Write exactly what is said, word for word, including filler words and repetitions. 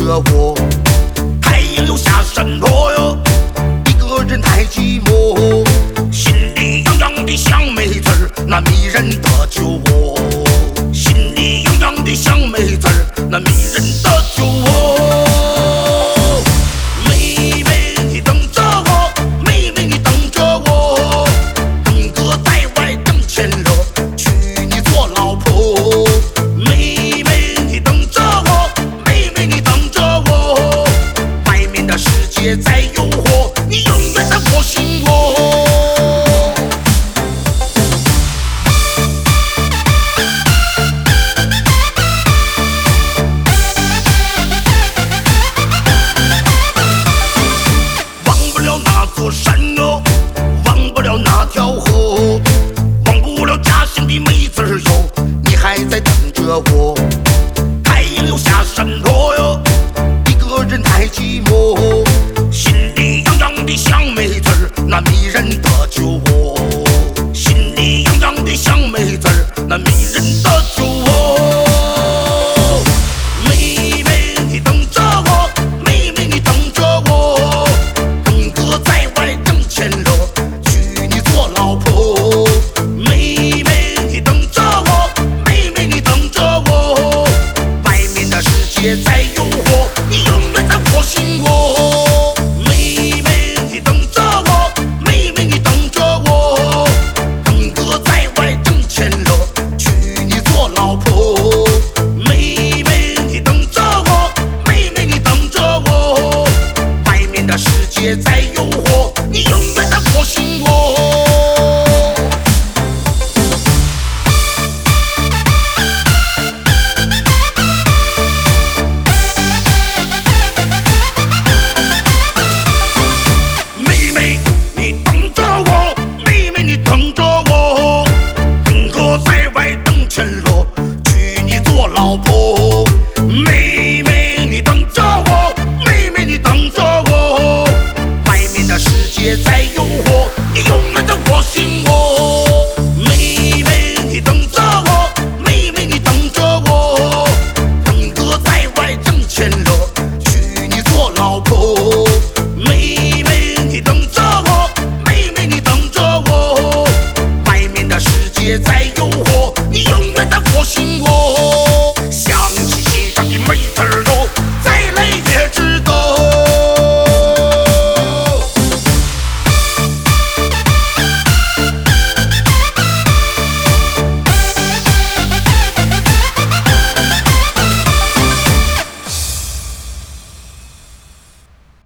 着我。太阳又下山落哟，一个人太寂寞，心里痒痒的像梅子儿，那迷人的酒窝。心里痒痒的像梅子儿，那迷人的酒窝。妹妹你等着我，妹妹你等着我，东哥在外挣钱了，娶你做老婆。妹妹你等着我，妹妹你等着我，外面的世界在诱惑，你永远在我心窝。山哟，忘不了那条河，忘不了家乡的妹子儿哟，你还在等着我。太阳又下山落哟，一个人太寂寞，心里痒痒的像梅子儿，那迷人的酒窝。心里痒痒的像梅子儿，那迷人的酒窝。妹妹你等着我，妹妹你等着我，东哥在老婆。妹妹你等着我，妹妹你等着我，外面的世界在诱惑，你永远在我心窝。妹妹你等着我，妹妹你等着我，东哥在外挣钱了，娶你做老婆。妹妹你等着我，妹妹你等着我，外面的世界在诱惑，你永远在我心窝。老婆，妹妹你等着我，妹妹你等着我，外面的世界在诱惑，你永远在我心窝。妹妹你等着我，妹妹你等着我，东哥在外挣钱了，娶你做老婆。妹妹你等着我，妹妹你等着我，外面的世界在诱惑，你永远在我心窝。